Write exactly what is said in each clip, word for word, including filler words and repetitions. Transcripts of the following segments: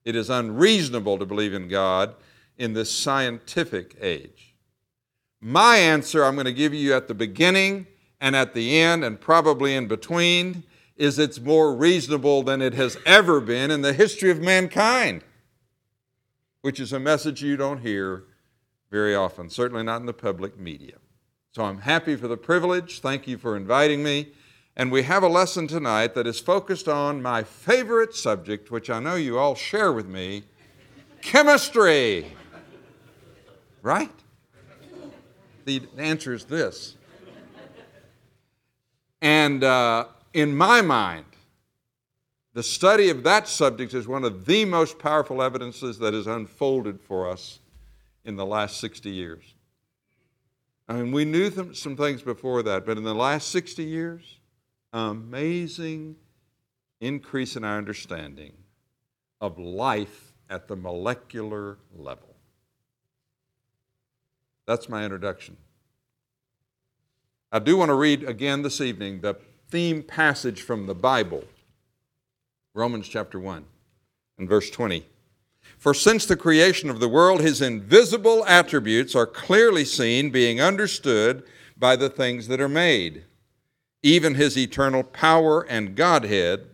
It is unreasonable to believe in God in this scientific age. My answer I'm going to give you at the beginning and at the end and probably in between is it's more reasonable than it has ever been in the history of mankind, which is a message you don't hear very often, certainly not in the public media. So I'm happy for the privilege. Thank you for inviting me. And we have a lesson tonight that is focused on my favorite subject, which I know you all share with me, chemistry. Right? The answer is this. And uh, in my mind, the study of that subject is one of the most powerful evidences that has unfolded for us in the last sixty years. I mean, we knew th- some things before that, but in the last sixty years, amazing increase in our understanding of life at the molecular level. That's my introduction. I do want to read again this evening the theme passage from the Bible, Romans chapter one and verse twenty. For since the creation of the world, his invisible attributes are clearly seen, being understood by the things that are made, even his eternal power and Godhead,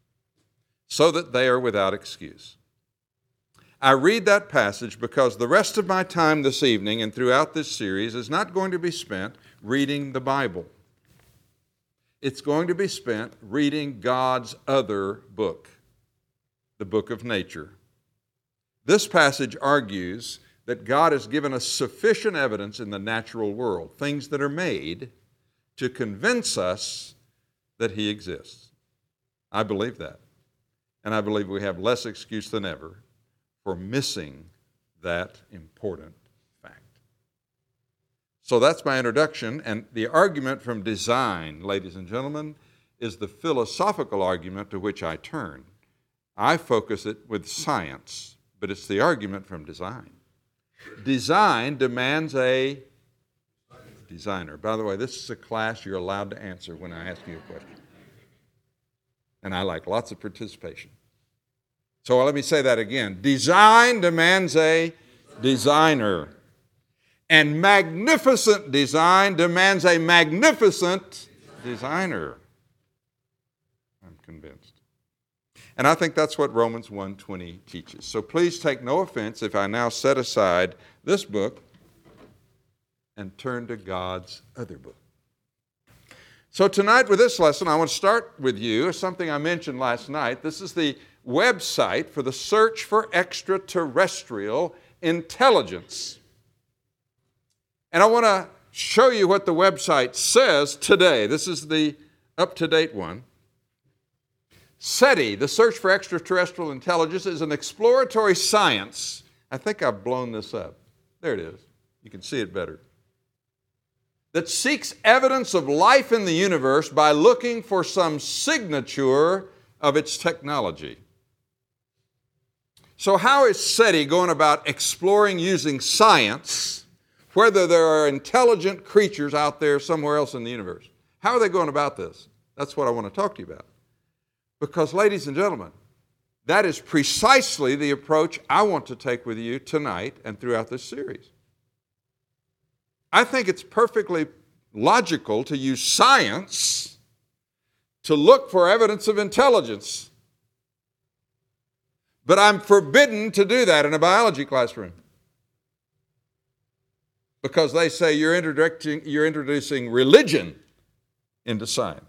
so that they are without excuse. I read that passage because the rest of my time this evening and throughout this series is not going to be spent reading the Bible. It's going to be spent reading God's other book, the book of nature. This passage argues that God has given us sufficient evidence in the natural world, things that are made, to convince us that he exists. I believe that. And I believe we have less excuse than ever for missing that important fact. So that's my introduction, and the argument from design, ladies and gentlemen, is the philosophical argument to which I turn. I focus it with science, but it's the argument from design. Design demands a designer. By the way, this is a class you're allowed to answer when I ask you a question. And I like lots of participation. So let me say that again. Design demands a designer. And magnificent design demands a magnificent designer. I'm convinced. And I think that's what Romans one twenty teaches. So please take no offense if I now set aside this book and turn to God's other book. So tonight with this lesson, I want to start with you something I mentioned last night. This is the website for the search for extraterrestrial intelligence. And I want to show you what the website says today. This is the up-to-date one. SETI, the search for extraterrestrial intelligence, is an exploratory science. I think I've blown this up. There it is. You can see it better. That seeks evidence of life in the universe by looking for some signature of its technology. So how is SETI going about exploring using science whether there are intelligent creatures out there somewhere else in the universe? How are they going about this? That's what I want to talk to you about. Because, ladies and gentlemen, that is precisely the approach I want to take with you tonight and throughout this series. I think it's perfectly logical to use science to look for evidence of intelligence. But I'm forbidden to do that in a biology classroom. Because they say you're introducing, you're introducing religion into science.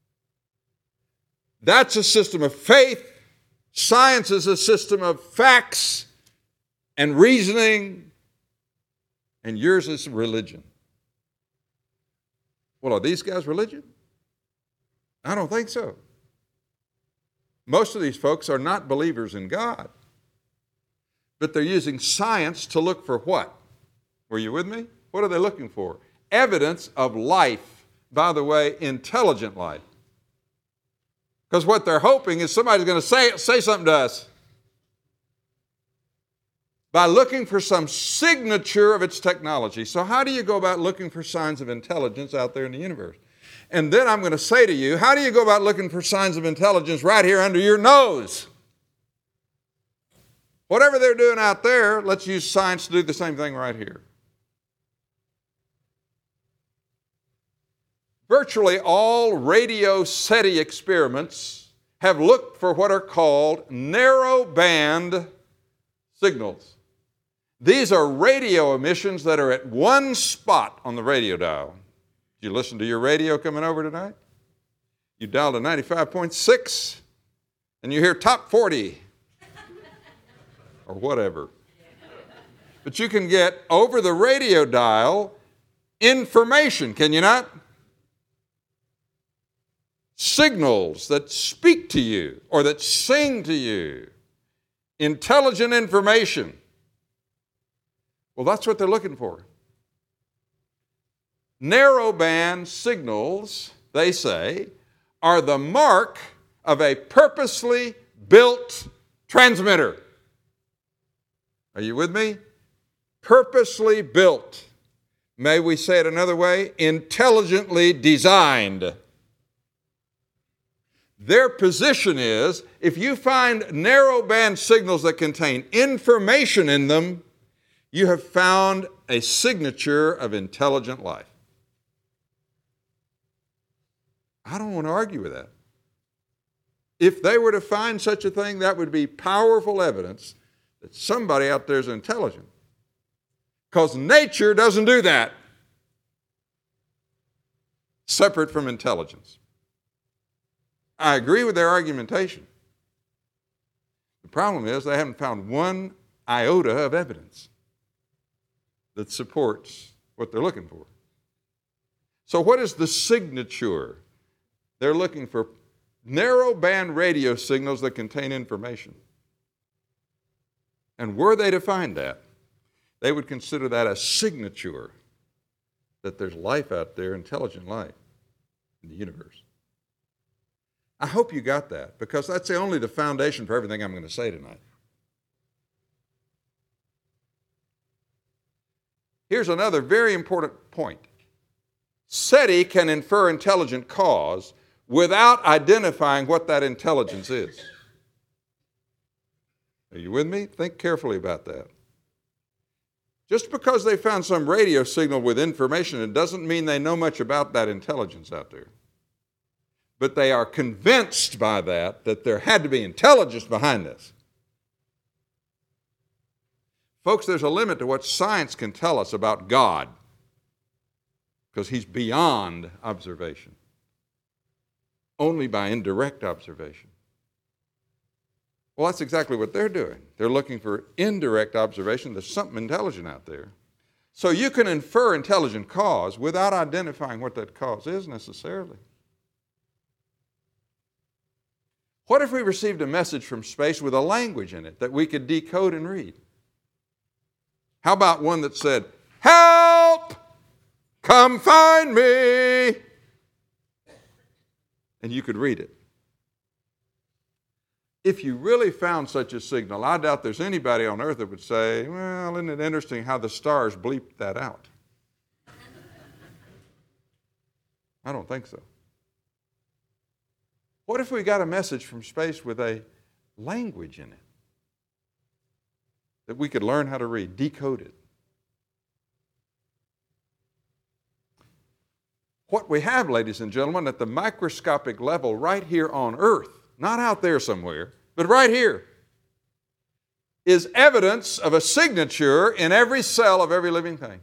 That's a system of faith. Science is a system of facts and reasoning. And yours is religion. Well, are these guys religion? I don't think so. Most of these folks are not believers in God. But they're using science to look for what? Were you with me? What are they looking for? Evidence of life. By the way, intelligent life. Because what they're hoping is somebody's going to say, say something to us. By looking for some signature of its technology. So how do you go about looking for signs of intelligence out there in the universe? And then I'm going to say to you, how do you go about looking for signs of intelligence right here under your nose? Whatever they're doing out there, let's use science to do the same thing right here. Virtually all radio SETI experiments have looked for what are called narrow band signals. These are radio emissions that are at one spot on the radio dial. Did you listen to your radio coming over tonight? You dialed a ninety-five point six and you hear top forty or whatever. But you can get over the radio dial information, can you not? Signals that speak to you or that sing to you. Intelligent information. Well, that's what they're looking for. Narrowband signals, they say, are the mark of a purposely built transmitter. Are you with me? Purposely built. May we say it another way? Intelligently designed. Their position is, if you find narrowband signals that contain information in them, you have found a signature of intelligent life. I don't want to argue with that. If they were to find such a thing, that would be powerful evidence that somebody out there is intelligent. Because nature doesn't do that. Separate from intelligence. I agree with their argumentation. The problem is they haven't found one iota of evidence that supports what they're looking for. So what is the signature? They're looking for narrow-band radio signals that contain information. And were they to find that, they would consider that a signature that there's life out there, intelligent life in the universe. I hope you got that, because that's the only the foundation for everything I'm going to say tonight. Here's another very important point. SETI can infer intelligent cause without identifying what that intelligence is. Are you with me? Think carefully about that. Just because they found some radio signal with information, it doesn't mean they know much about that intelligence out there. But they are convinced by that, that there had to be intelligence behind this. Folks, there's a limit to what science can tell us about God, because He's beyond observation. Only by indirect observation. Well, that's exactly what they're doing. They're looking for indirect observation. There's something intelligent out there. So you can infer intelligent cause without identifying what that cause is necessarily. What if we received a message from space with a language in it that we could decode and read? How about one that said, "Help! Come find me!" And you could read it. If you really found such a signal, I doubt there's anybody on earth that would say, "Well, isn't it interesting how the stars bleeped that out?" I don't think so. What if we got a message from space with a language in it that we could learn how to read, decode it? What we have, ladies and gentlemen, at the microscopic level right here on earth, not out there somewhere, but right here, is evidence of a signature in every cell of every living thing.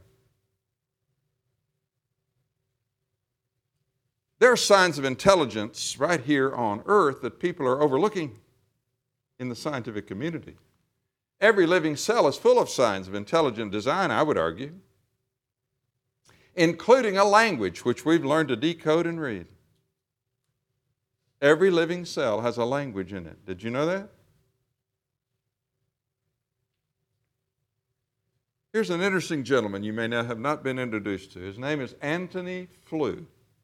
There are signs of intelligence right here on earth that people are overlooking in the scientific community. Every living cell is full of signs of intelligent design, I would argue, including a language which we've learned to decode and read. Every living cell has a language in it. Did you know that? Here's an interesting gentleman you may not have not been introduced to. His name is Antony Flew.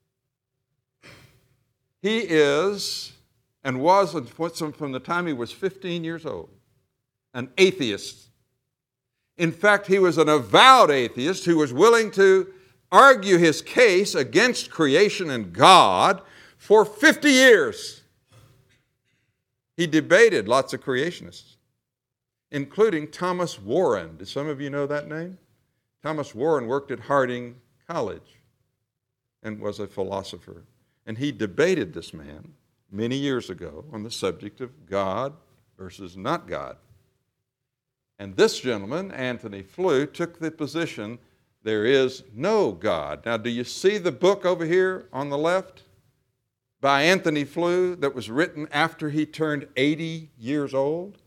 He is, and was from the time he was fifteen years old, an atheist. In fact, he was an avowed atheist who was willing to argue his case against creation and God for fifty years. He debated lots of creationists. including Thomas Warren. Do some of you know that name? Thomas Warren worked at Harding College and was a philosopher. And he debated this man many years ago on the subject of God versus not God. And this gentleman, Anthony Flew, took the position there is no God. Now, do you see the book over here on the left by Anthony Flew that was written after he turned eighty years old?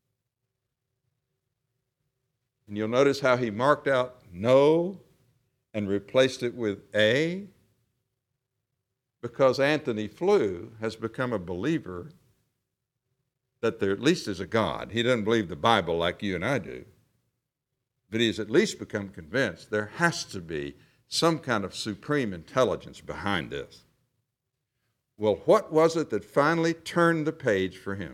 And you'll notice how he marked out no and replaced it with a, because Anthony Flew has become a believer that there at least is a God. He doesn't believe the Bible like you and I do, but he's at least become convinced there has to be some kind of supreme intelligence behind this. Well, what was it that finally turned the page for him?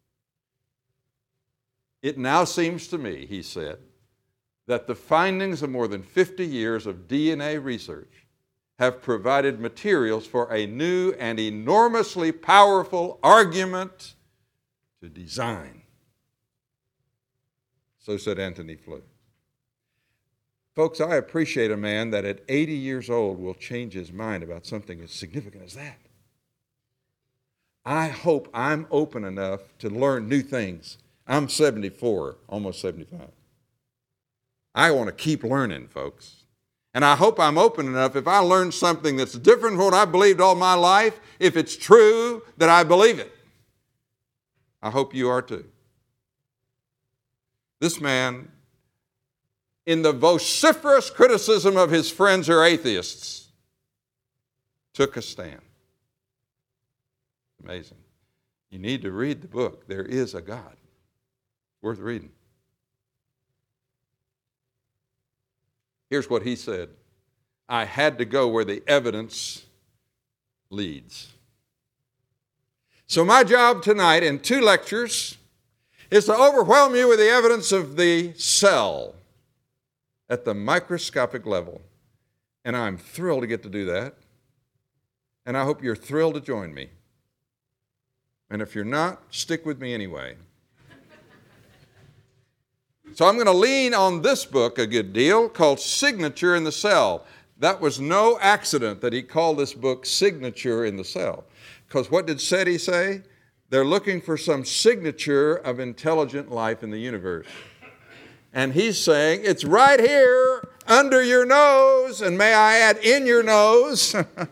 It now seems to me, he said, that the findings of more than fifty years of D N A research have provided materials for a new and enormously powerful argument to design. So said Anthony Flew. Folks, I appreciate a man that at eighty years old will change his mind about something as significant as that. I hope I'm open enough to learn new things. I'm seventy-four, almost seventy-five. I want to keep learning, folks. And I hope I'm open enough if I learn something that's different from what I believed all my life, if it's true, that I believe it. I hope you are too. This man, in the vociferous criticism of his friends who are atheists, took a stand. Amazing. You need to read the book. There is a God. Worth reading. Here's what he said. I had to go where the evidence leads. So my job tonight in two lectures is to overwhelm you with the evidence of the cell at the microscopic level. And I'm thrilled to get to do that. And I hope you're thrilled to join me. And if you're not, stick with me anyway. So I'm going to lean on this book a good deal called Signature in the Cell. That was no accident that he called this book Signature in the Cell. Because what did SETI say? They're looking for some signature of intelligent life in the universe. And he's saying, it's right here under your nose, and may I add, in your nose.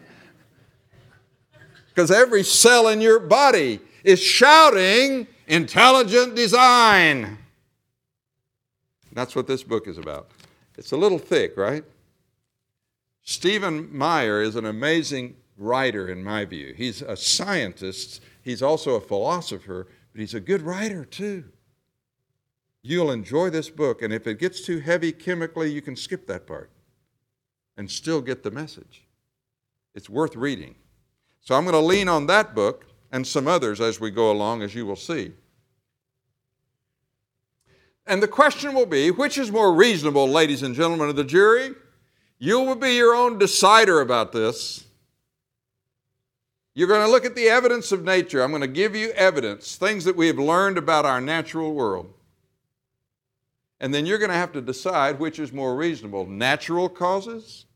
Because every cell in your body is shouting intelligent design. That's what this book is about. It's a little thick, right? Stephen Meyer is an amazing writer in my view. He's a scientist. He's also a philosopher, but he's a good writer too. You'll enjoy this book, and if it gets too heavy chemically, you can skip that part and still get the message. It's worth reading. So I'm going to lean on that book and some others as we go along, as you will see. And the question will be, which is more reasonable, ladies and gentlemen of the jury? You will be your own decider about this. You're going to look at the evidence of nature. I'm going to give you evidence, things that we have learned about our natural world. And then you're going to have to decide which is more reasonable, natural causes,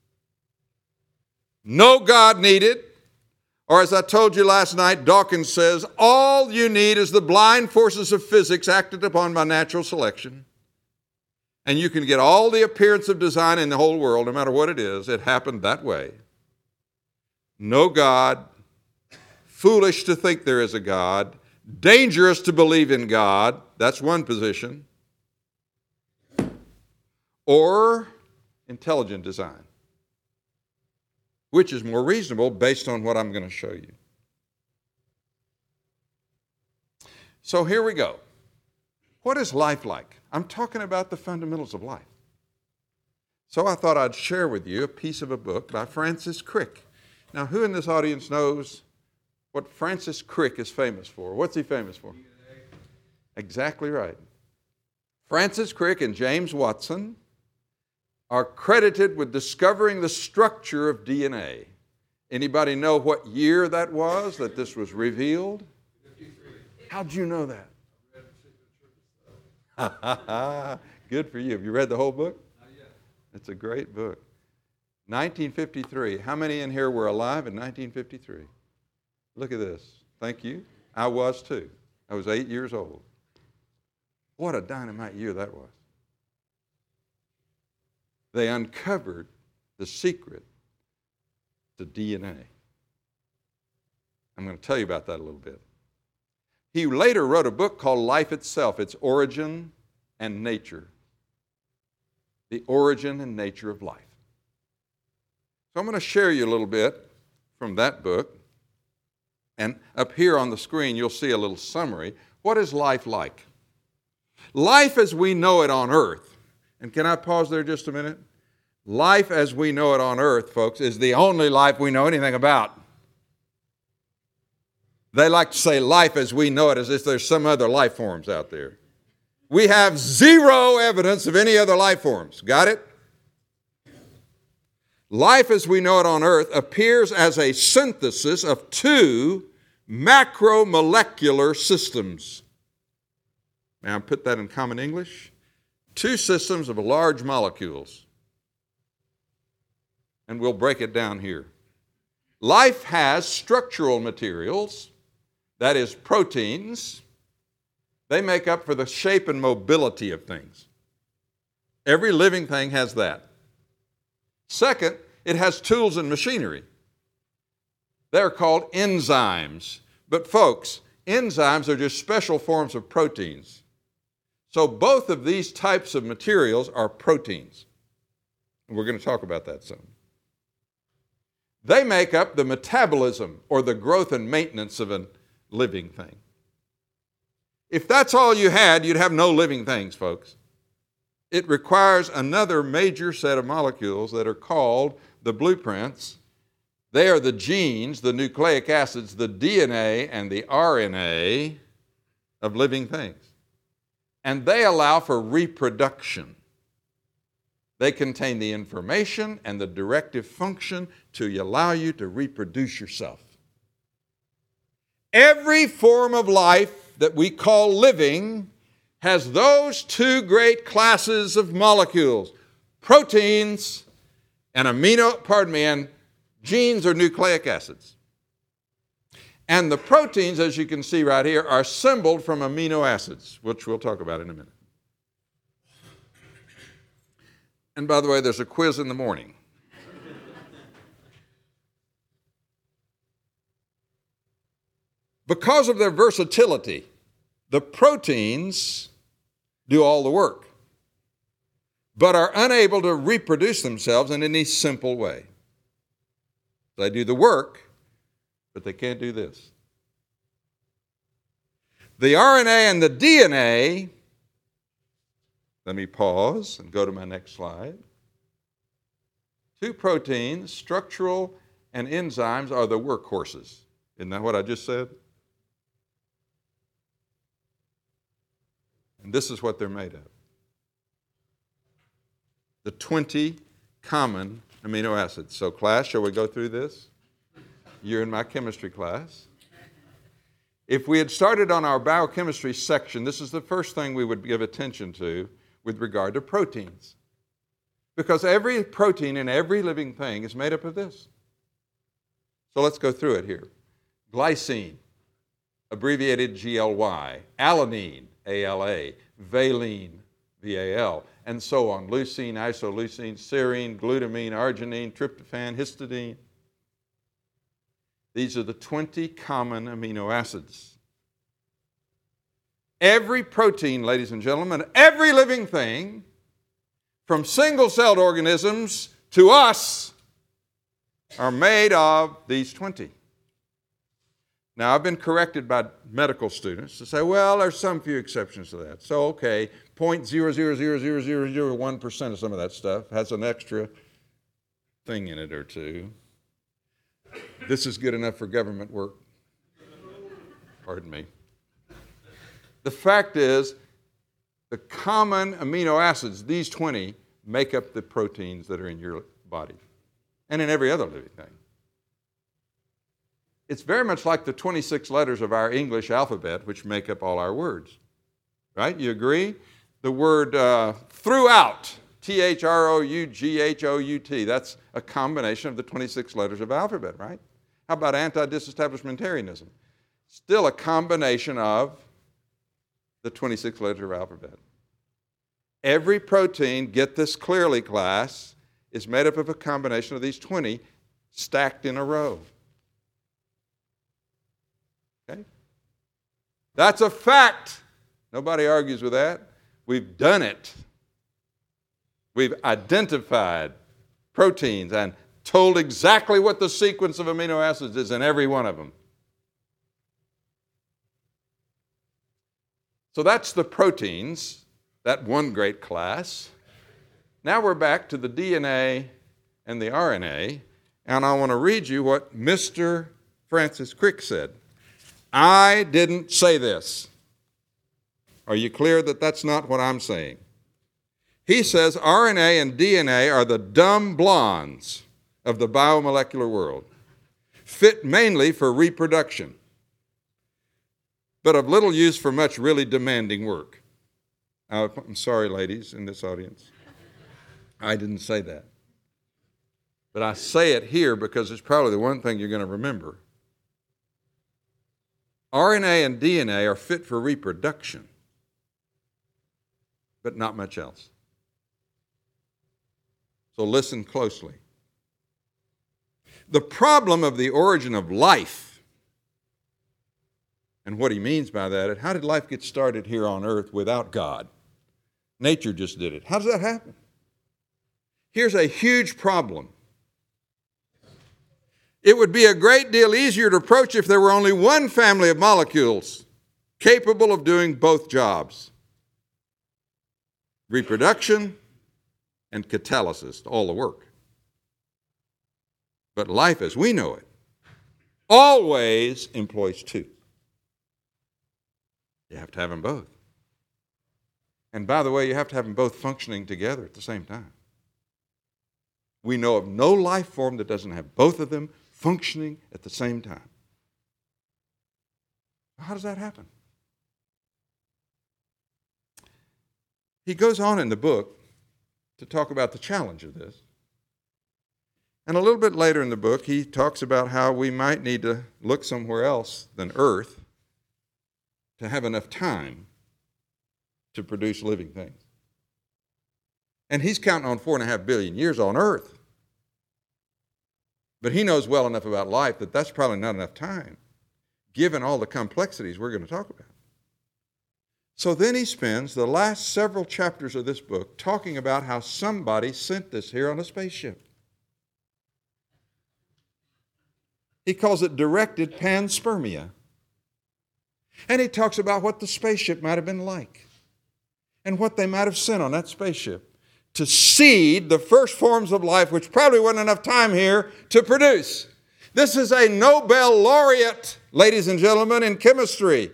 no God needed, or as I told you last night, Dawkins says, all you need is the blind forces of physics acted upon by natural selection. And you can get all the appearance of design in the whole world, no matter what it is. It happened that way. No God, foolish to think there is a God, dangerous to believe in God, that's one position, or intelligent design. Which is more reasonable based on what I'm going to show you. So here we go. What is life like? I'm talking about the fundamentals of life. So I thought I'd share with you a piece of a book by Francis Crick. Now, who in this audience knows what Francis Crick is famous for? What's he famous for? D N A. Exactly right. Francis Crick and James Watson are credited with discovering the structure of D N A. Anybody know what year that was that this was revealed? fifty-three. How'd you know that? Good for you. Have you read the whole book? Not yet. It's a great book. nineteen fifty-three. How many in here were alive in nineteen fifty-three? Look at this. Thank you. I was too. I was eight years old. What a dynamite year that was. They uncovered the secret to D N A. I'm going to tell you about that a little bit. He later wrote a book called Life Itself, Its Origin and Nature. The origin and nature of life. So I'm going to share you a little bit from that book. And up here on the screen, you'll see a little summary. What is life like? Life as we know it on earth, and can I pause there just a minute? Life as we know it on earth, folks, is the only life we know anything about. They like to say life as we know it as if there's some other life forms out there. We have zero evidence of any other life forms. Got it? Life as we know it on earth appears as a synthesis of two macromolecular systems. May I put that in common English? Two systems of large molecules. And we'll break it down here. Life has structural materials, that is, proteins. They make up for the shape and mobility of things. Every living thing has that. Second, it has tools and machinery. They're called enzymes. But folks, enzymes are just special forms of proteins. So both of these types of materials are proteins. And we're going to talk about that some. They make up the metabolism or the growth and maintenance of a living thing. If that's all you had, you'd have no living things, folks. It requires another major set of molecules that are called the blueprints. They are the genes, the nucleic acids, the D N A, and the R N A of living things. And they allow for reproduction. They contain the information and the directive function to allow you to reproduce yourself. Every form of life that we call living has those two great classes of molecules, proteins and amino, pardon me, and genes or nucleic acids. And the proteins, as you can see right here, are assembled from amino acids, which we'll talk about in a minute. And by the way, there's a quiz in the morning. Because of their versatility, the proteins do all the work, but are unable to reproduce themselves in any simple way. They do the work, but they can't do this. The R N A and the D N A, let me pause and go to my next slide. Two proteins, structural and enzymes, are the workhorses. Isn't that what I just said? And this is what they're made of. The twenty common amino acids. So class, shall we go through this? You're in my chemistry class. If we had started on our biochemistry section, this is the first thing we would give attention to with regard to proteins. Because every protein in every living thing is made up of this. So let's go through it here. Glycine, abbreviated G L Y. Alanine, A L A. Valine, V A L. And so on. Leucine, isoleucine, serine, glutamine, arginine, tryptophan, histidine. These are the twenty common amino acids. Every protein, ladies and gentlemen, every living thing, from single-celled organisms to us, are made of these twenty. Now, I've been corrected by medical students to say, well, there's some few exceptions to that. So, okay, zero point zero zero zero zero zero zero one percent of some of that stuff has an extra thing in it or two. This is good enough for government work. Pardon me. The fact is, the common amino acids, these twenty, make up the proteins that are in your body and in every other living thing. It's very much like the twenty-six letters of our English alphabet, which make up all our words. Right? You agree? the word uh, throughout, T H R O U G H O U T. That's a combination of the twenty-six letters of the alphabet, right? How about anti-disestablishmentarianism? Still a combination of the twenty-six letters of the alphabet. Every protein, get this clearly, class, is made up of a combination of these twenty stacked in a row. Okay? That's a fact. Nobody argues with that. We've done it. We've identified proteins and told exactly what the sequence of amino acids is in every one of them. So that's the proteins, that one great class. Now we're back to the D N A and the R N A, and I want to read you what Mister Francis Crick said. I didn't say this. Are you clear that that's not what I'm saying? He says R N A and D N A are the dumb blondes of the biomolecular world, fit mainly for reproduction, but of little use for much really demanding work. I'm sorry, ladies in this audience. I didn't say that. But I say it here because it's probably the one thing you're going to remember. R N A and D N A are fit for reproduction, but not much else. So listen closely. The problem of the origin of life, and what he means by that, is how did life get started here on earth without God? Nature just did it. How does that happen? Here's a huge problem. It would be a great deal easier to approach if there were only one family of molecules capable of doing both jobs: reproduction and catalysis, all the work. But life as we know it always employs two. You have to have them both. And by the way, you have to have them both functioning together at the same time. We know of no life form that doesn't have both of them functioning at the same time. How does that happen? He goes on in the book to talk about the challenge of this. And a little bit later in the book, he talks about how we might need to look somewhere else than Earth to have enough time to produce living things. And he's counting on four and a half billion years on Earth. But he knows well enough about life that that's probably not enough time, given all the complexities we're going to talk about. So then he spends the last several chapters of this book talking about how somebody sent this here on a spaceship. He calls it directed panspermia. And he talks about what the spaceship might have been like and what they might have sent on that spaceship to seed the first forms of life, which probably wasn't enough time here to produce. This is a Nobel laureate, ladies and gentlemen, in chemistry.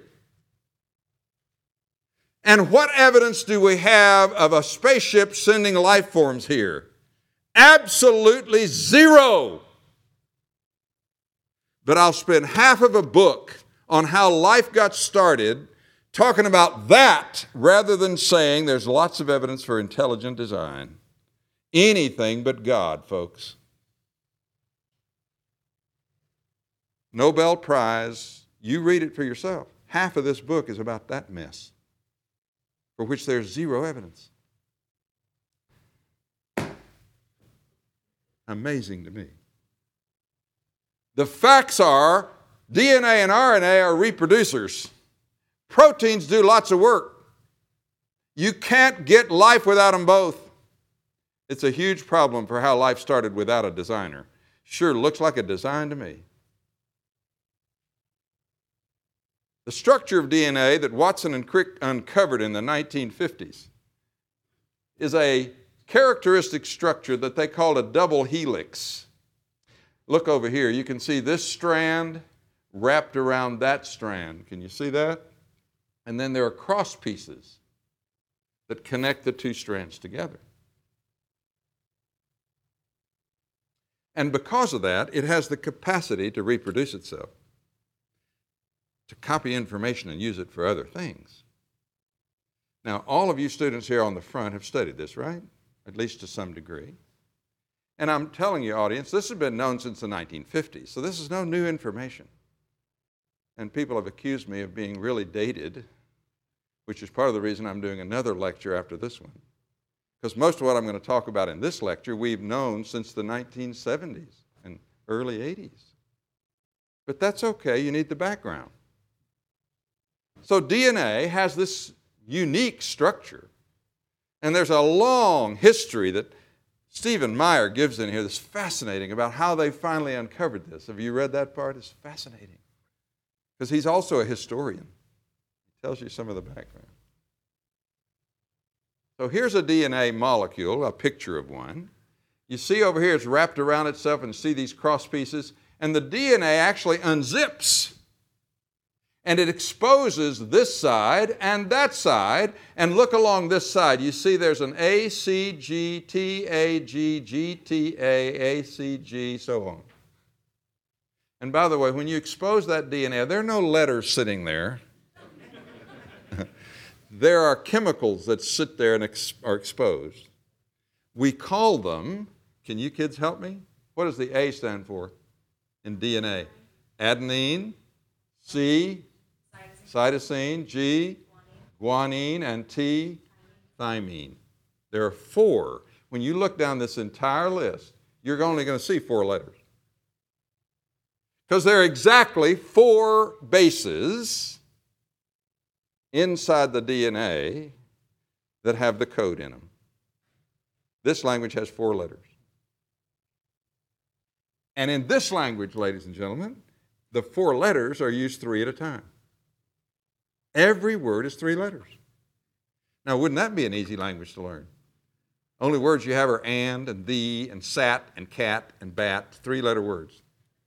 And what evidence do we have of a spaceship sending life forms here? Absolutely zero. But I'll spend half of a book on how life got started talking about that rather than saying there's lots of evidence for intelligent design. Anything but God, folks. Nobel Prize, you read it for yourself. Half of this book is about that mess, for which there's zero evidence. Amazing to me. The facts are D N A and R N A are reproducers. Proteins do lots of work. You can't get life without them both. It's a huge problem for how life started without a designer. Sure looks like a design to me. The structure of D N A that Watson and Crick uncovered in the nineteen fifties is a characteristic structure that they called a double helix. Look over here. You can see this strand wrapped around that strand. Can you see that? And then there are cross pieces that connect the two strands together. And because of that, it has the capacity to reproduce itself, to copy information and use it for other things. Now, all of you students here on the front have studied this, right? At least to some degree. And I'm telling you, audience, this has been known since the nineteen fifties, so this is no new information. And people have accused me of being really dated, which is part of the reason I'm doing another lecture after this one. Because most of what I'm going to talk about in this lecture we've known since the nineteen seventies and early eighties. But that's okay, you need the background. So D N A has this unique structure, and there's a long history that Stephen Meyer gives in here that's fascinating about how they finally uncovered this. Have you read that part? It's fascinating. Because he's also a historian. He tells you some of the background. So here's a D N A molecule, a picture of one. You see over here it's wrapped around itself, and see these cross pieces, and the D N A actually unzips. And it exposes this side and that side. And look along this side. You see there's an A, C, G, T, A, G, G, T, A, A, C, G, so on. And by the way, when you expose that D N A, there are no letters sitting there. There are chemicals that sit there and ex- are exposed. We call them, can you kids help me? What does the A stand for in D N A? Adenine, C, cytosine, G, guanine, and T, thymine. There are four. When you look down this entire list, you're only going to see four letters. Because there are exactly four bases inside the D N A that have the code in them. This language has four letters. And in this language, ladies and gentlemen, the four letters are used three at a time. Every word is three letters. Now, wouldn't that be an easy language to learn? Only words you have are and, and thee, and sat, and cat, and bat, three-letter words.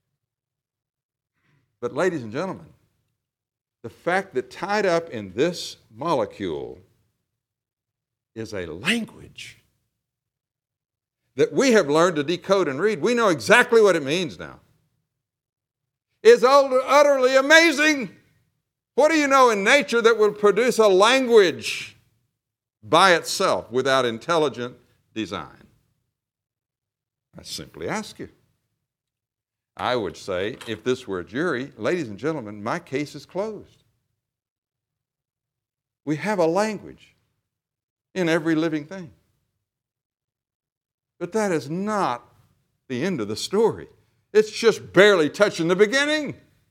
But ladies and gentlemen, the fact that tied up in this molecule is a language that we have learned to decode and read. We know exactly what it means now. It's utterly amazing. What do you know in nature that will produce a language by itself without intelligent design? I simply ask you. I would say, if this were a jury, ladies and gentlemen, my case is closed. We have a language in every living thing. But that is not the end of the story. It's just barely touching the beginning.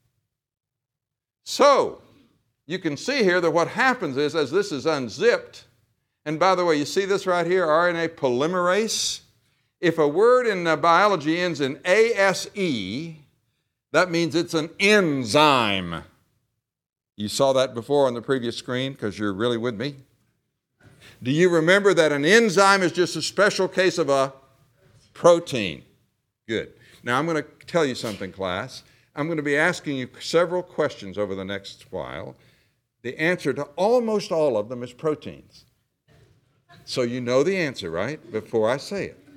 So, you can see here that what happens is, as this is unzipped, and by the way, you see this right here, R N A polymerase? If a word in uh, biology ends in A S E, that means it's an enzyme. You saw that before on the previous screen because you're really with me. Do you remember that an enzyme is just a special case of a protein? Good. Now I'm going to tell you something, class. I'm going to be asking you several questions over the next while. The answer to almost all of them is proteins. So you know the answer, right? Before I say it.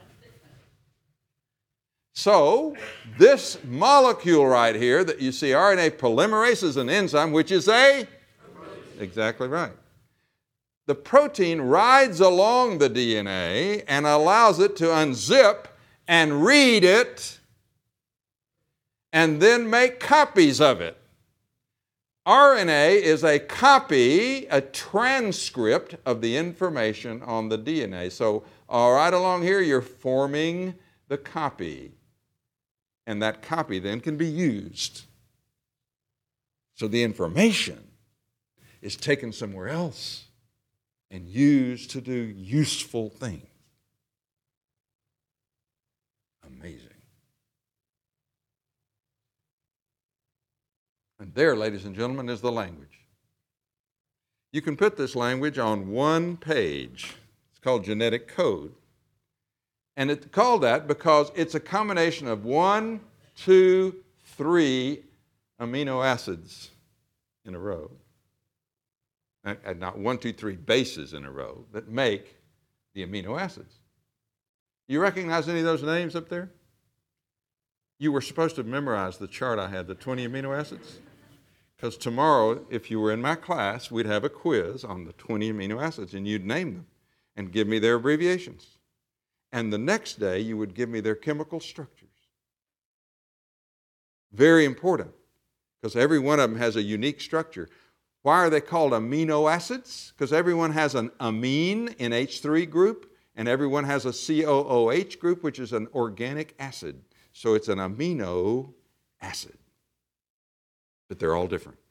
So, this molecule right here that you see, R N A polymerase, is an enzyme, which is a? Exactly right. The protein rides along the D N A and allows it to unzip and read it and then make copies of it. R N A is a copy, a transcript of the information on the D N A. So, all right along here, you're forming the copy. And that copy then can be used. So the information is taken somewhere else and used to do useful things. Amazing. And there, ladies and gentlemen, is the language. You can put this language on one page. It's called genetic code. And it's called that because it's a combination of one, two, three amino acids in a row. And not one, two, three bases in a row that make the amino acids. You recognize any of those names up there? You were supposed to memorize the chart I had, the twenty amino acids. Because tomorrow, if you were in my class, we'd have a quiz on the twenty amino acids, and you'd name them and give me their abbreviations. And the next day, you would give me their chemical structures. Very important, because every one of them has a unique structure. Why are they called amino acids? Because everyone has an amine in H three group, and everyone has a C O O H group, which is an organic acid. So it's an amino acid. But they're all different.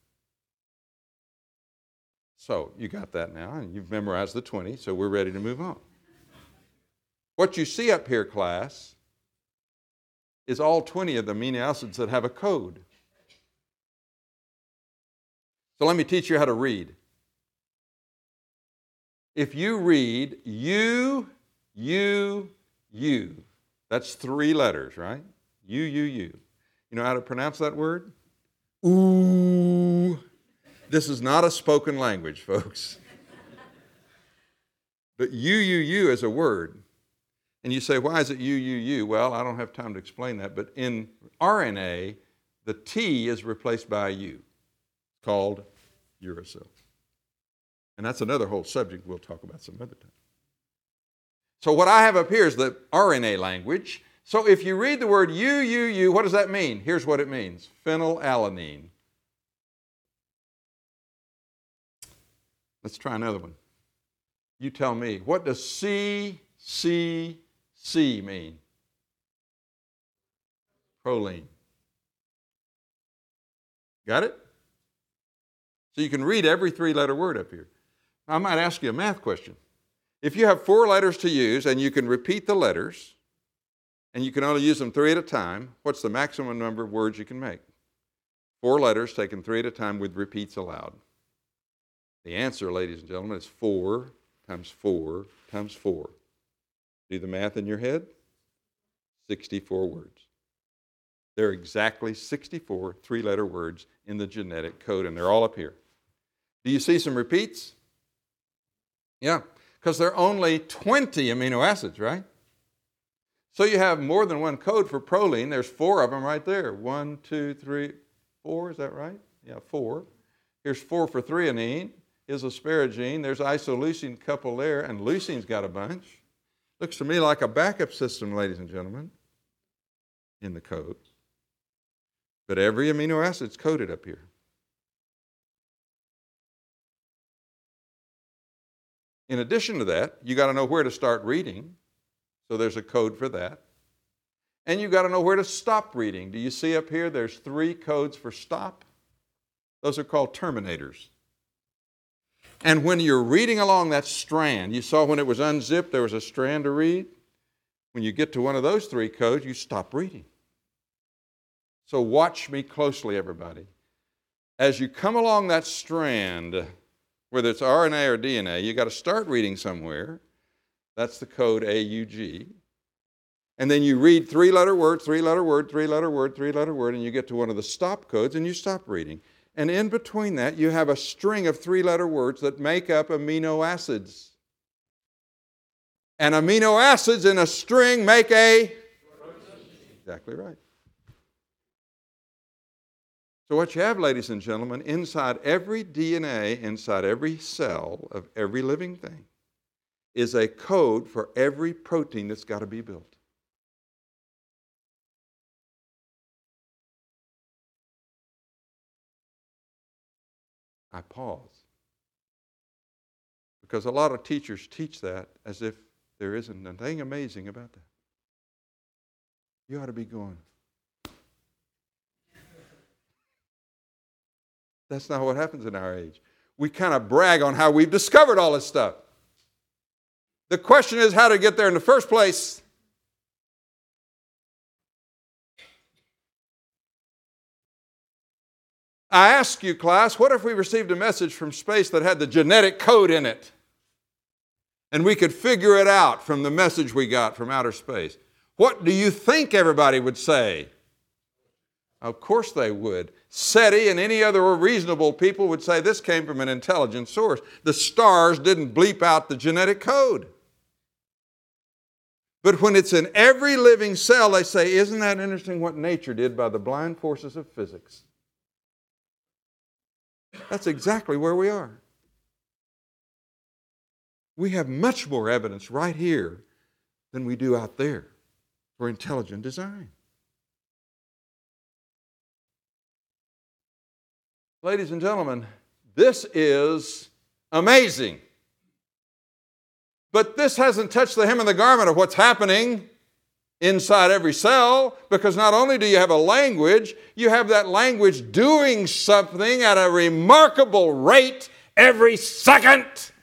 So you got that now, and you've memorized the twenty, so we're ready to move on. What you see up here, class, is all twenty of the amino acids that have a code. So let me teach you how to read. If you read U, U, U, that's three letters, right? U, U, U. You know how to pronounce that word? Ooh. This is not a spoken language, folks. But U, U, U is a word. And you say, why is it U, U, U? Well, I don't have time to explain that, but in R N A, the T is replaced by a U, called uracil. And that's another whole subject we'll talk about some other time. So what I have up here is the R N A language. So if you read the word U, U, U, what does that mean? Here's what it means. Phenylalanine. Let's try another one. You tell me, what does C, C, C mean? Proline. Got it? So you can read every three-letter word up here. I might ask you a math question. If you have four letters to use and you can repeat the letters, and you can only use them three at a time, what's the maximum number of words you can make? Four letters taken three at a time with repeats allowed. The answer, ladies and gentlemen, is four times four times four. Do the math in your head. sixty-four words. There are exactly sixty-four three-letter words in the genetic code, and they're all up here. Do you see some repeats? Yeah, because there are only twenty amino acids, right? So you have more than one code for proline. There's four of them right there. One, two, three, four. Is that right? Yeah, four. Here's four for threonine. Is asparagine. There's isoleucine couple there, and leucine's got a bunch. Looks to me like a backup system, ladies and gentlemen, in the code. But every amino acid's coded up here. In addition to that, you got to know where to start reading. So there's a code for that. And you got to know where to stop reading. Do you see up here there's three codes for stop? Those are called terminators. And when you're reading along that strand, you saw when it was unzipped there was a strand to read. When you get to one of those three codes, you stop reading. So watch me closely, everybody. As you come along that strand, whether it's R N A or D N A, you got to start reading somewhere. That's the code A U G. And then you read three-letter word, three-letter word, three-letter word, three-letter word, and you get to one of the stop codes and you stop reading. And in between that, you have a string of three-letter words that make up amino acids. And amino acids in a string make a protein. Exactly right. So what you have, ladies and gentlemen, inside every D N A, inside every cell of every living thing, is a code for every protein that's got to be built. I pause. Because a lot of teachers teach that as if there isn't anything amazing about that. You ought to be going. That's not what happens in our age. We kind of brag on how we've discovered all this stuff. The question is how to get there in the first place. I ask you, class, what if we received a message from space that had the genetic code in it? And we could figure it out from the message we got from outer space. What do you think everybody would say? Of course they would. SETI and any other reasonable people would say this came from an intelligent source. The stars didn't bleep out the genetic code. But when it's in every living cell, they say, isn't that interesting what nature did by the blind forces of physics? That's exactly where we are. We have much more evidence right here than we do out there for intelligent design. Ladies and gentlemen, this is amazing. But this hasn't touched the hem of the garment of what's happening inside every cell, because not only do you have a language, you have that language doing something at a remarkable rate every second.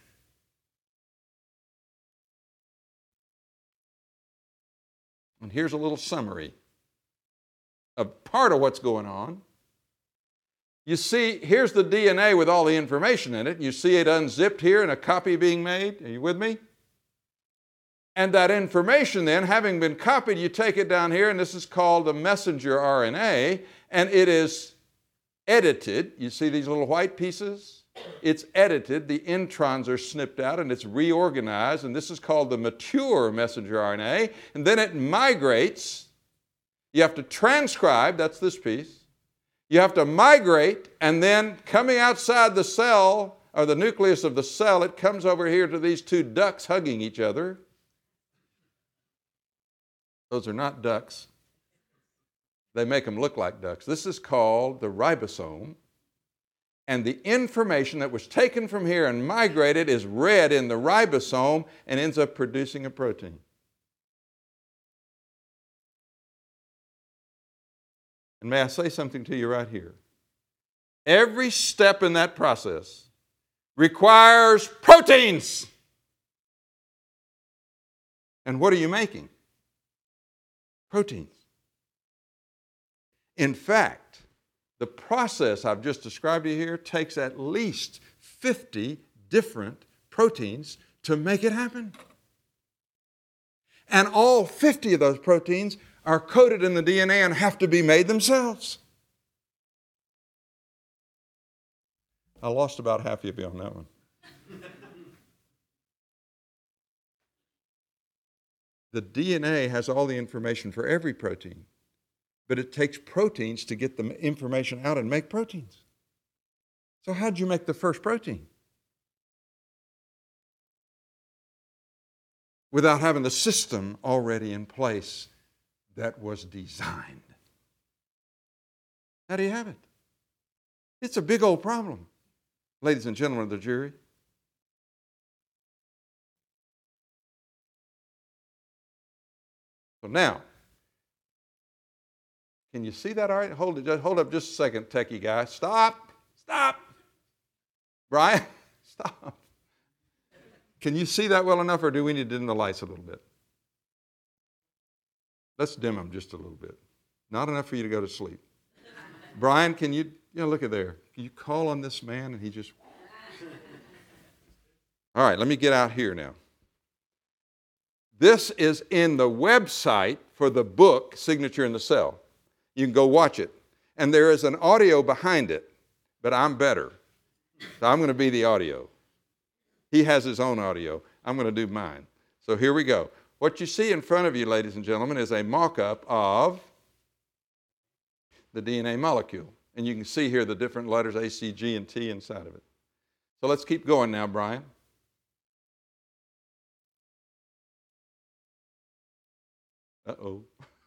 And here's a little summary of part of what's going on. You see, here's the D N A with all the information in it. You see it unzipped here and a copy being made. Are you with me? And that information then, having been copied, you take it down here, and this is called the messenger R N A, and it is edited. You see these little white pieces? It's edited. The introns are snipped out, and it's reorganized, and this is called the mature messenger R N A. And then it migrates. You have to transcribe, that's this piece. You have to migrate, and then coming outside the cell, or the nucleus of the cell, it comes over here to these two ducts hugging each other. Those are not ducks. They make them look like ducks. This is called the ribosome. And the information that was taken from here and migrated is read in the ribosome and ends up producing a protein. And may I say something to you right here? Every step in that process requires proteins. And what are you making? Proteins. In fact, the process I've just described to you here takes at least fifty different proteins to make it happen. And all fifty of those proteins are coded in the D N A and have to be made themselves. I lost about half of you on that one. The D N A has all the information for every protein, but it takes proteins to get the information out and make proteins. So how did you make the first protein? Without having the system already in place that was designed. How do you have it? It's a big old problem, ladies and gentlemen of the jury. So now, can you see that all right? Hold it, just hold up just a second, techie guy. Stop, stop. Brian, stop. Can you see that well enough, or do we need to dim the lights a little bit? Let's dim them just a little bit. Not enough for you to go to sleep. Brian, can you, you know, look at there. Can you call on this man and he just... All right, let me get out here now. This is in the website for the book, Signature in the Cell. You can go watch it. And there is an audio behind it, but I'm better. So I'm going to be the audio. He has his own audio. I'm going to do mine. So here we go. What you see in front of you, ladies and gentlemen, is a mock-up of the D N A molecule. And you can see here the different letters A, C, G, and T inside of it. So let's keep going now, Brian. Uh-oh.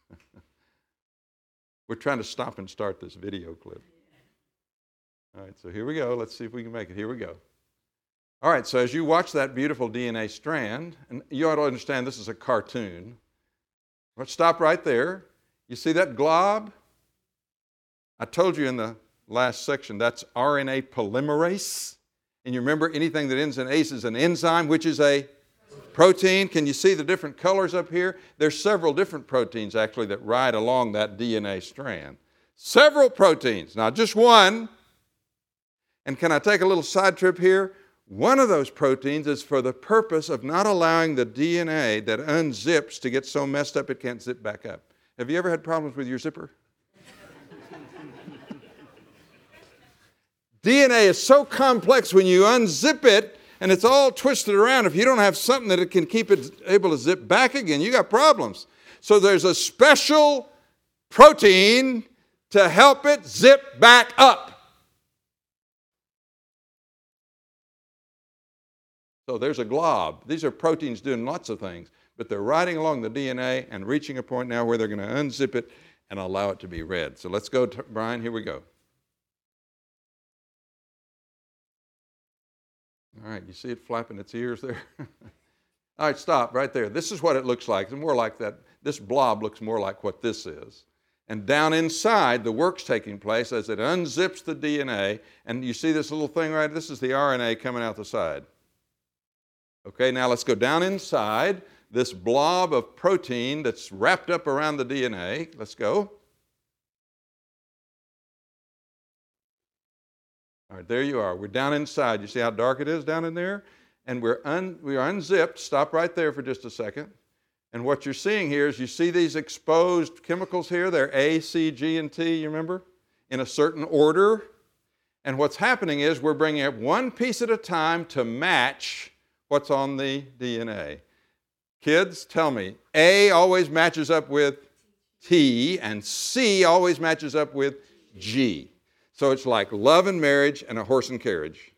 We're trying to stop and start this video clip. All right, so here we go. Let's see if we can make it. Here we go. All right, so as you watch that beautiful D N A strand, and you ought to understand this is a cartoon. Let's stop right there. You see that glob? I told you in the last section that's R N A polymerase. And you remember anything that ends in ase is an enzyme, which is a protein. Can you see the different colors up here? There's several different proteins actually that ride along that D N A strand. Several proteins, not just one. And can I take a little side trip here? One of those proteins is for the purpose of not allowing the D N A that unzips to get so messed up it can't zip back up. Have you ever had problems with your zipper? D N A is so complex when you unzip it and it's all twisted around. If you don't have something that it can keep it able to zip back again, you got problems. So there's a special protein to help it zip back up. So there's a glob. These are proteins doing lots of things, but they're riding along the D N A and reaching a point now where they're going to unzip it and allow it to be read. So let's go, to, Brian, here we go. All right, you see it flapping its ears there? All right, stop right there. This is what it looks like. It's more like that. This blob looks more like what this is. And down inside, the work's taking place as it unzips the D N A. And you see this little thing right? This is the R N A coming out the side. Okay, now let's go down inside this blob of protein that's wrapped up around the D N A. Let's go. All right, there you are. We're down inside. You see how dark it is down in there? And we're, un, we are unzipped. Stop right there for just a second. And what you're seeing here is you see these exposed chemicals here. They're A, C, G, and T, you remember? In a certain order. And what's happening is we're bringing it one piece at a time to match what's on the D N A. Kids, tell me, A always matches up with T, and C always matches up with G. So it's like love and marriage and a horse and carriage.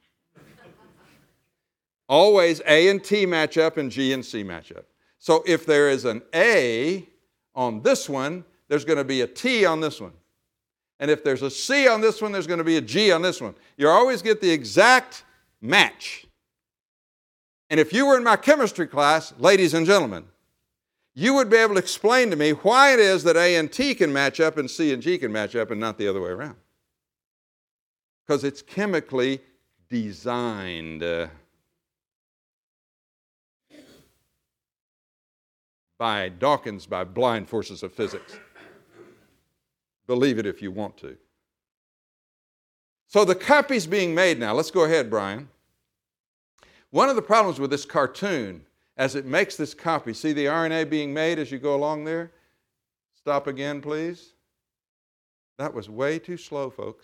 Always A and T match up and G and C match up. So if there is an A on this one, there's going to be a T on this one. And if there's a C on this one, there's going to be a G on this one. You always get the exact match. And if you were in my chemistry class, ladies and gentlemen, you would be able to explain to me why it is that A and T can match up and C and G can match up and not the other way around. Because it's chemically designed. Uh, by Dawkins, by blind forces of physics. Believe it if you want to. So the copy's being made now. Let's go ahead, Brian. One of the problems with this cartoon, as it makes this copy, see the R N A being made as you go along there? Stop again, please. That was way too slow, folks.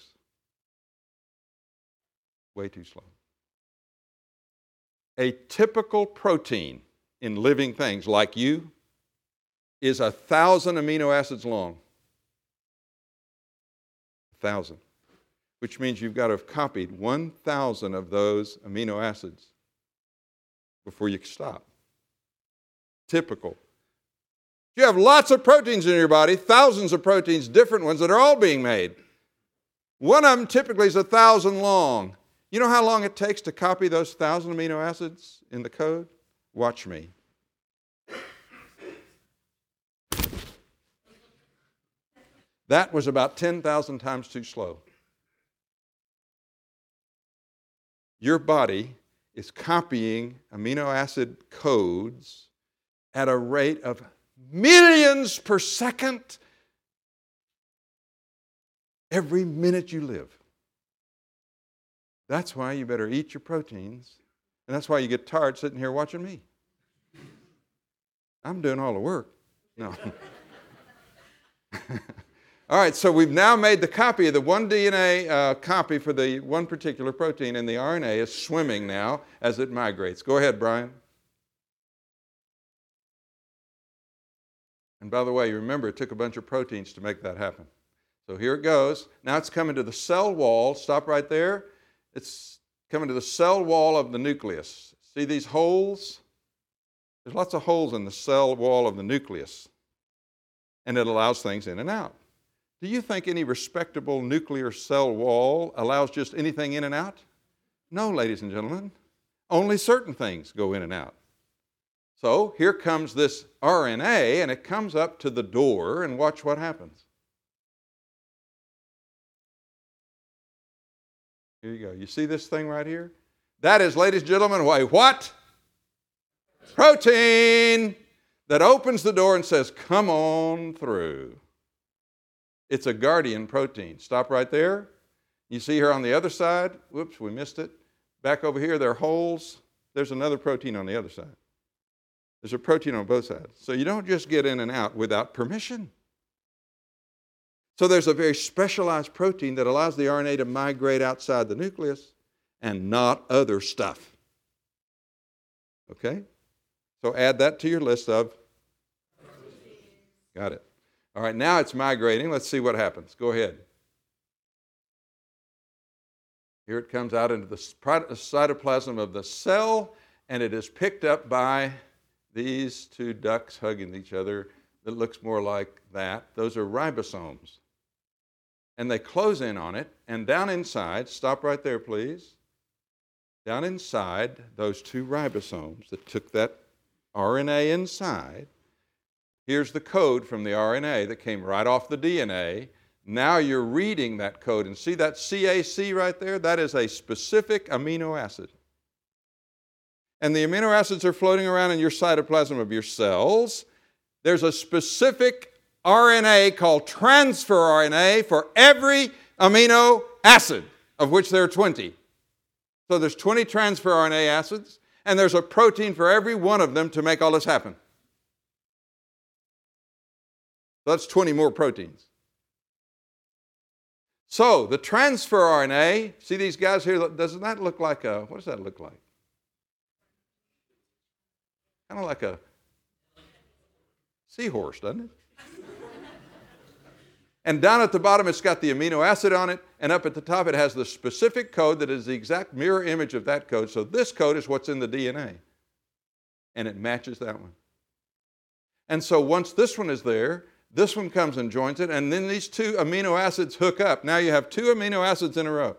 Way too slow. A typical protein in living things like you is a thousand amino acids long. A thousand. Which means you've got to have copied one thousand of those amino acids before you can stop. Typical. You have lots of proteins in your body, thousands of proteins, different ones that are all being made. One of them typically is a thousand long. You know how long it takes to copy those thousand amino acids in the code? Watch me. That was about ten thousand times too slow. Your body is copying amino acid codes at a rate of millions per second every minute you live. That's why you better eat your proteins, and that's why you get tired sitting here watching me. I'm doing all the work. No. All right, so we've now made the copy of the one D N A uh, copy for the one particular protein, and the R N A is swimming now as it migrates. Go ahead, Brian. And by the way, you remember it took a bunch of proteins to make that happen. So here it goes. Now it's coming to the cell wall. Stop right there. It's coming to the cell wall of the nucleus. See these holes? There's lots of holes in the cell wall of the nucleus, and it allows things in and out. Do you think any respectable nuclear cell wall allows just anything in and out? No, ladies and gentlemen. Only certain things go in and out. So here comes this R N A, and it comes up to the door, and watch what happens. Here you go. You see this thing right here? That is, ladies and gentlemen, a what? Protein that opens the door and says, come on through. It's a guardian protein. Stop right there. You see here on the other side, whoops, we missed it. Back over here, there are holes. There's another protein on the other side. There's a protein on both sides. So you don't just get in and out without permission. So there's a very specialized protein that allows the R N A to migrate outside the nucleus and not other stuff. Okay? So add that to your list of. Got it. All right, now it's migrating. Let's see what happens. Go ahead. Here it comes out into the cytoplasm of the cell, and it is picked up by these two ducks hugging each other that looks more like that. Those are ribosomes. And they close in on it, and down inside, stop right there, please. Down inside, those two ribosomes that took that R N A inside, here's the code from the R N A that came right off the D N A. Now you're reading that code, and see that C A C right there? That is a specific amino acid. And the amino acids are floating around in your cytoplasm of your cells. There's a specific R N A called transfer R N A for every amino acid, of which there are twenty. So there's twenty transfer R N A acids, and there's a protein for every one of them to make all this happen. So that's twenty more proteins. So the transfer R N A, see these guys here, doesn't that look like a, what does that look like? Kind of like a seahorse, doesn't it? And down at the bottom, it's got the amino acid on it, and up at the top, it has the specific code that is the exact mirror image of that code. So this code is what's in the D N A, and it matches that one. And so once this one is there, this one comes and joins it, and then these two amino acids hook up. Now you have two amino acids in a row.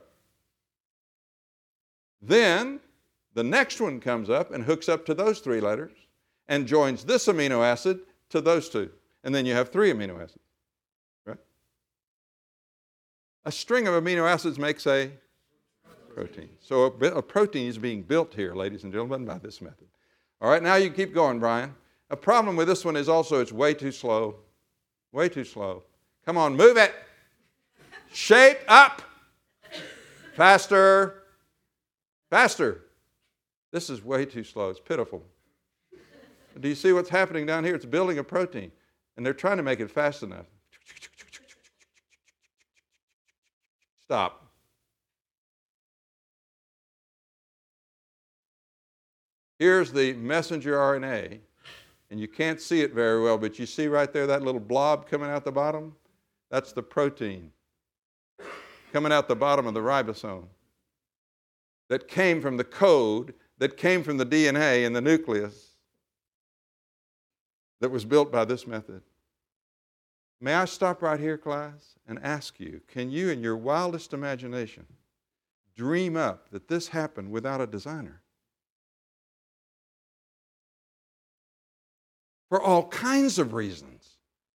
Then the next one comes up and hooks up to those three letters and joins this amino acid to those two. And then you have three amino acids. Right? A string of amino acids makes a protein. So a, a protein is being built here, ladies and gentlemen, by this method. All right, now you keep going, Brian. A problem with this one is also it's way too slow. Way too slow. Come on, move it. Shape up. Faster. Faster. This is way too slow. It's pitiful. Do you see what's happening down here? It's building a protein, and they're trying to make it fast enough. Stop. Here's the messenger R N A, and you can't see it very well, but you see right there that little blob coming out the bottom? That's the protein coming out the bottom of the ribosome that came from the code, that came from the D N A in the nucleus that was built by this method. May I stop right here, class, and ask you, can you in your wildest imagination dream up that this happened without a designer? For all kinds of reasons.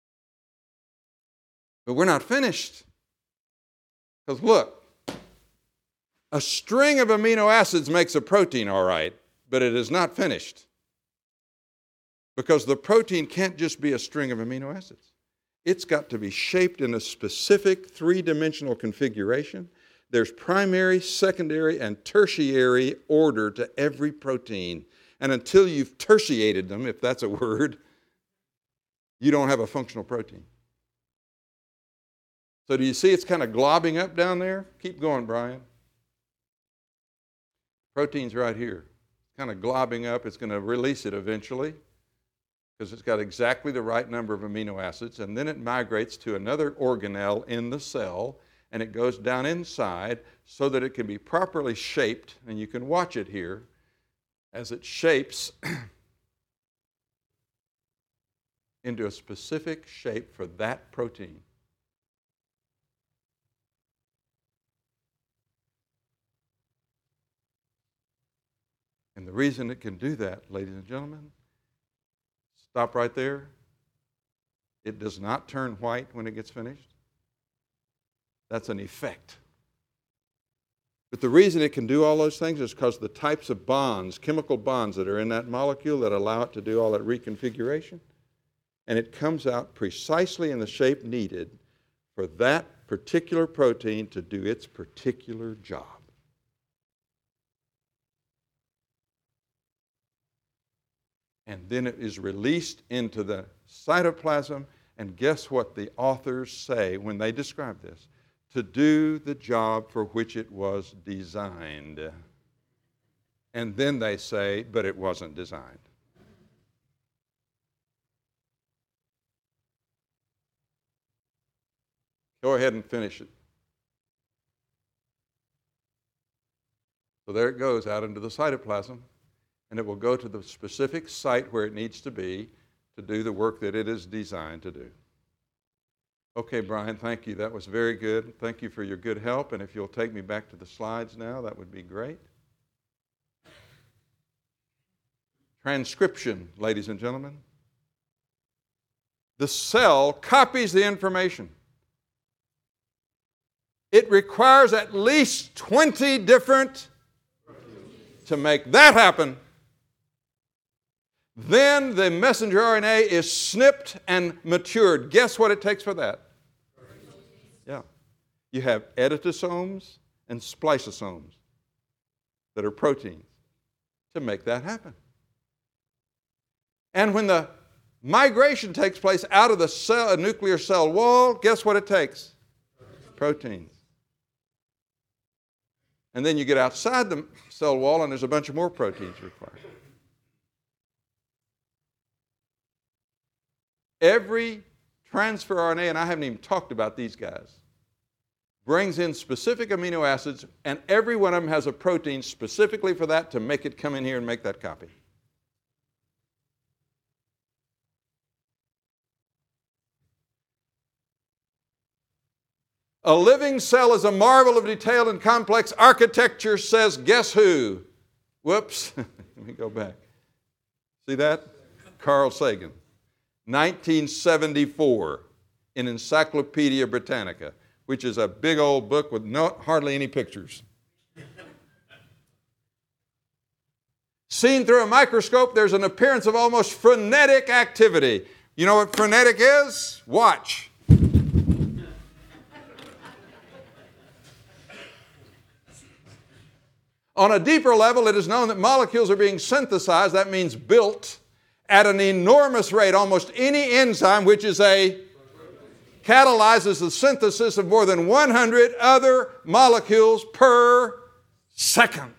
But we're not finished. Because look, a string of amino acids makes a protein, all right, but it is not finished. Because the protein can't just be a string of amino acids. It's got to be shaped in a specific three-dimensional configuration. There's primary, secondary, and tertiary order to every protein. And until you've tertiated them, if that's a word, you don't have a functional protein. So do you see it's kind of globbing up down there? Keep going, Brian. Protein's right here. It's kind of globbing up. It's going to release it eventually because it's got exactly the right number of amino acids, and then it migrates to another organelle in the cell, and it goes down inside so that it can be properly shaped, and you can watch it here as it shapes into a specific shape for that protein. And the reason it can do that, ladies and gentlemen, stop right there. It does not turn white when it gets finished. That's an effect. But the reason it can do all those things is because the types of bonds, chemical bonds that are in that molecule that allow it to do all that reconfiguration, and it comes out precisely in the shape needed for that particular protein to do its particular job. And then it is released into the cytoplasm, and guess what the authors say when they describe this? To do the job for which it was designed. And then they say, but it wasn't designed. Go ahead and finish it. So there it goes out into the cytoplasm. and it will go to the specific site where it needs to be to do the work that it is designed to do. Okay, Brian, thank you. That was very good. Thank you for your good help, and if you'll take me back to the slides now, that would be great. Transcription, ladies and gentlemen. The cell copies the information. It requires at least twenty different to make that happen. Then the messenger R N A is snipped and matured. Guess what it takes for that? Yeah. You have editosomes and spliceosomes that are proteins to make that happen. And when the migration takes place out of the cell, nuclear cell wall, guess what it takes? Proteins. And then you get outside the cell wall and there's a bunch of more proteins required. Every transfer R N A, and I haven't even talked about these guys, brings in specific amino acids, and every one of them has a protein specifically for that to make it come in here and make that copy. A living cell is a marvel of detailed and complex architecture, says guess who? Whoops, let me go back. See that? Carl Sagan. nineteen seventy-four in Encyclopedia Britannica, which is a big old book with no, hardly any pictures. Seen through a microscope, there's an appearance of almost frenetic activity. You know what frenetic is? Watch. On a deeper level, it is known that molecules are being synthesized, that means built, at an enormous rate. Almost any enzyme, which is a catalyzes the synthesis of more than one hundred other molecules per second.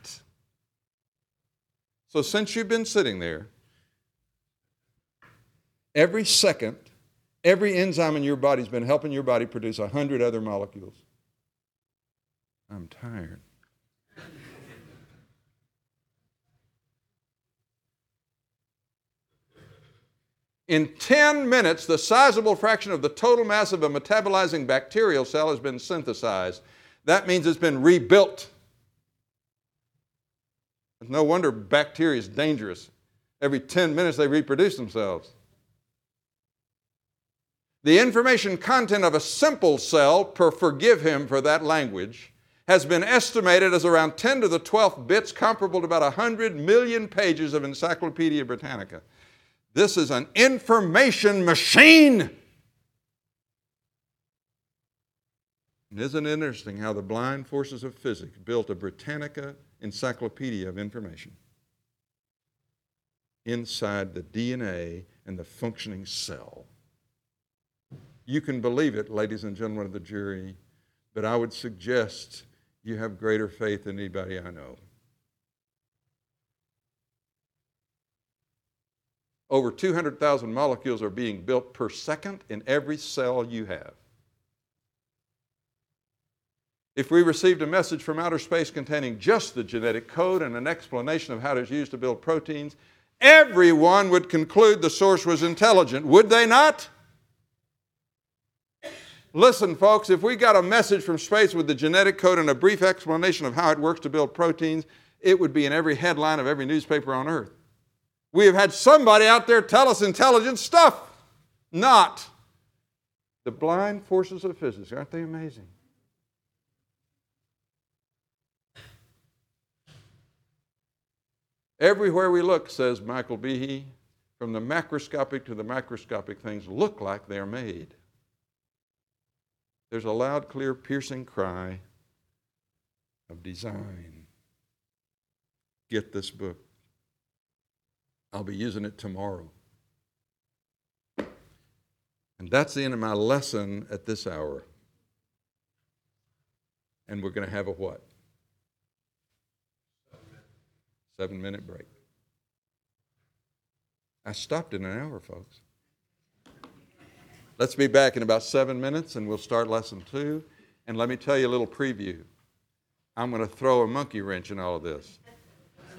So since you've been sitting there, every second, every enzyme in your body's been helping your body produce one hundred other molecules. I'm tired. In ten minutes, the sizable fraction of the total mass of a metabolizing bacterial cell has been synthesized. That means it's been rebuilt. It's no wonder bacteria is dangerous. Every ten minutes they reproduce themselves. The information content of a simple cell, per forgive him for that language, has been estimated as around ten to the twelfth bits, comparable to about one hundred million pages of Encyclopedia Britannica. This is an information machine. And isn't it interesting how the blind forces of physics built a Britannica encyclopedia of information inside the D N A and the functioning cell? You can believe it, ladies and gentlemen of the jury, but I would suggest you have greater faith than anybody I know. Over two hundred thousand molecules are being built per second in every cell you have. If we received a message from outer space containing just the genetic code and an explanation of how it is used to build proteins, everyone would conclude the source was intelligent, would they not? Listen, folks, if we got a message from space with the genetic code and a brief explanation of how it works to build proteins, it would be in every headline of every newspaper on earth. We have had somebody out there tell us intelligent stuff. Not. The blind forces of physics, aren't they amazing? Everywhere we look, says Michael Behe, from the macroscopic to the microscopic, things look like they're made. There's a loud, clear, piercing cry of design. Get this book. I'll be using it tomorrow. And that's the end of my lesson at this hour. And we're going to have a what? Seven minute break. I stopped in an hour, folks. Let's be back in about seven minutes and we'll start lesson two. And let me tell you a little preview. I'm going to throw a monkey wrench in all of this.